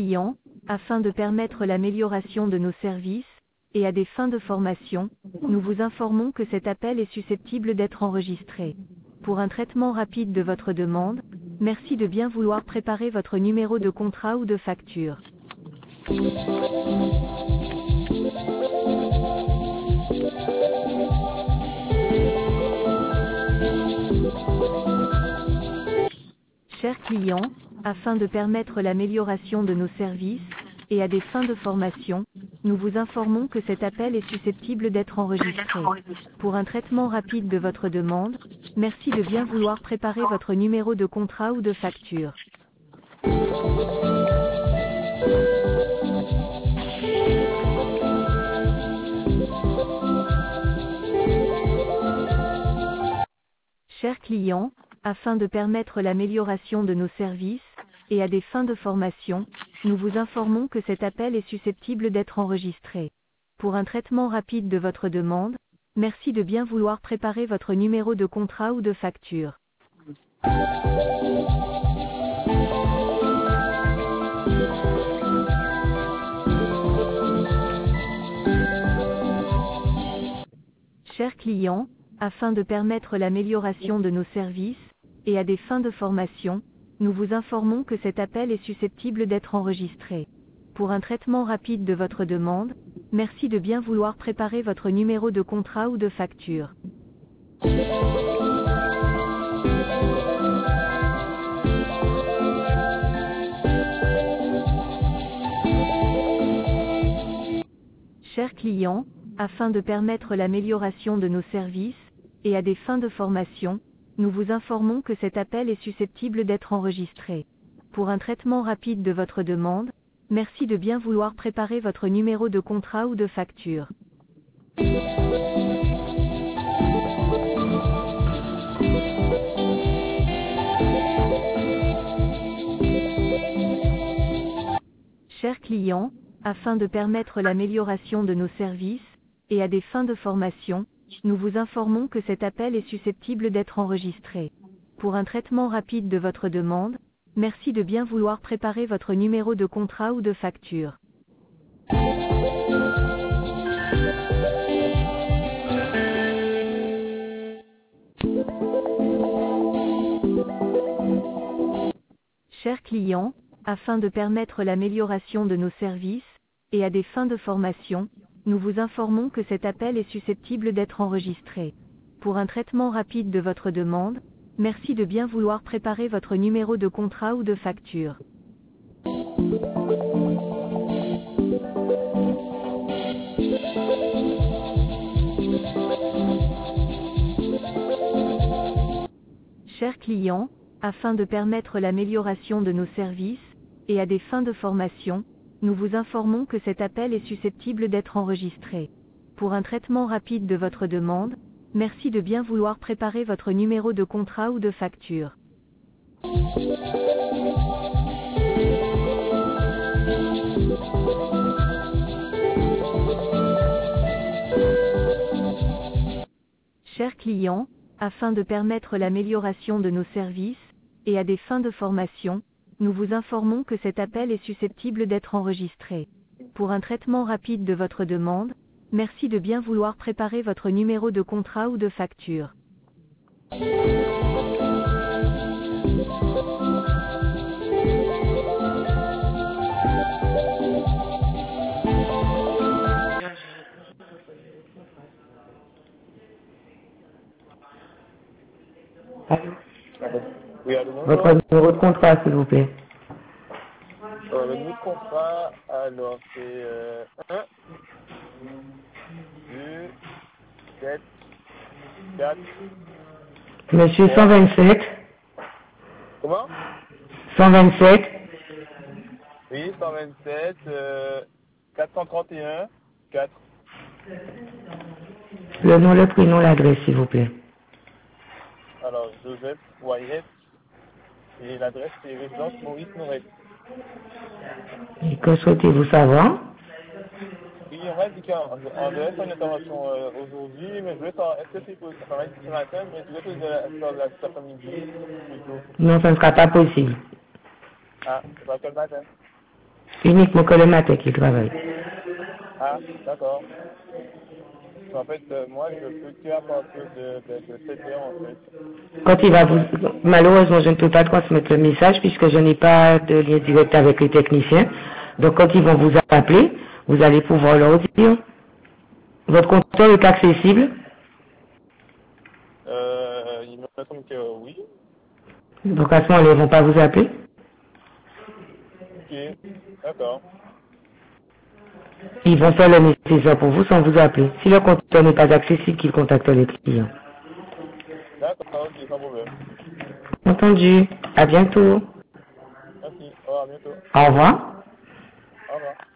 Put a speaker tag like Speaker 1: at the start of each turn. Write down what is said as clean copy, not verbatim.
Speaker 1: clients, afin de permettre l'amélioration de nos services, et à des fins de formation, nous vous informons que cet appel est susceptible d'être enregistré. Pour un traitement rapide de votre demande, merci de bien vouloir préparer votre numéro de contrat ou de facture. Chers clients, afin de permettre l'amélioration de nos services, et à des fins de formation, nous vous informons que cet appel est susceptible d'être enregistré. Pour un traitement rapide de votre demande, merci de bien vouloir préparer votre numéro de contrat ou de facture. Chers clients, afin de permettre l'amélioration de nos services, et à des fins de formation, nous vous informons que cet appel est susceptible d'être enregistré. Pour un traitement rapide de votre demande, merci de bien vouloir préparer votre numéro de contrat ou de facture. Chers clients, afin de permettre l'amélioration de nos services, et à des fins de formation, nous vous informons que cet appel est susceptible d'être enregistré. Pour un traitement rapide de votre demande, merci de bien vouloir préparer votre numéro de contrat ou de facture. Chers clients, afin de permettre l'amélioration de nos services, et à des fins de formation, nous vous informons que cet appel est susceptible d'être enregistré. Pour un traitement rapide de votre demande, merci de bien vouloir préparer votre numéro de contrat ou de facture. Chers clients, afin de permettre l'amélioration de nos services, et à des fins de formation, nous vous informons que cet appel est susceptible d'être enregistré. Pour un traitement rapide de votre demande, merci de bien vouloir préparer votre numéro de contrat ou de facture. Chers clients, afin de permettre l'amélioration de nos services, et à des fins de formation, nous vous informons que cet appel est susceptible d'être enregistré. Pour un traitement rapide de votre demande, merci de bien vouloir préparer votre numéro de contrat ou de facture. Chers clients, afin de permettre l'amélioration de nos services, et à des fins de formation, nous vous informons que cet appel est susceptible d'être enregistré. Pour un traitement rapide de votre demande, merci de bien vouloir préparer votre numéro de contrat ou de facture. Chers clients, afin de permettre l'amélioration de nos services, et à des fins de formation, nous vous informons que cet appel est susceptible d'être enregistré. Pour un traitement rapide de votre demande, merci de bien vouloir préparer votre numéro de contrat ou de facture.
Speaker 2: Allô.
Speaker 3: Oui, allô, bonjour.
Speaker 2: Votre numéro de contrat, s'il vous plaît.
Speaker 3: Le numéro de contrat, alors c'est 1, 2, 7, 4.
Speaker 2: Monsieur 127.
Speaker 3: Comment?
Speaker 2: 127.
Speaker 3: Oui, 127, 431, 4.
Speaker 2: Le nom, le prénom, l'adresse, s'il vous plaît.
Speaker 3: Alors, Joseph Wyatt. Et l'adresse, c'est résidence Maurice Noret.
Speaker 2: Et que souhaitez-vous savoir?
Speaker 3: Oui, on m'a dit qu'on devait faire une intervention aujourd'hui, mais je voulais savoir, est-ce que c'est possible? Ça m'a dit ce matin, mais je voulais poser cet après-midi plutôt.
Speaker 2: Non, ça ne sera pas possible.
Speaker 3: Ah, c'est pas quel matin?
Speaker 2: Uniquement que le matin qu'il travaille.
Speaker 3: Ah, d'accord. En fait, moi, je peux que à partir de 7 heures, en fait.
Speaker 2: Quand il va vous... Malheureusement, je ne peux pas transmettre le message puisque je n'ai pas de lien direct avec les techniciens. Donc, quand ils vont vous appeler, vous allez pouvoir leur dire. Votre compteur est accessible.
Speaker 3: Il me semble que oui.
Speaker 2: Donc, à ce moment-là, ils ne vont pas vous appeler.
Speaker 3: Ok, d'accord.
Speaker 2: Ils vont faire le nécessaire pour vous sans vous appeler. Si le compteur n'est pas accessible, qu'ils contactent les clients.
Speaker 3: D'accord, ok, sans problème.
Speaker 2: Entendu. À bientôt.
Speaker 3: Merci, au revoir, à bientôt.
Speaker 2: Au revoir.
Speaker 3: Au revoir.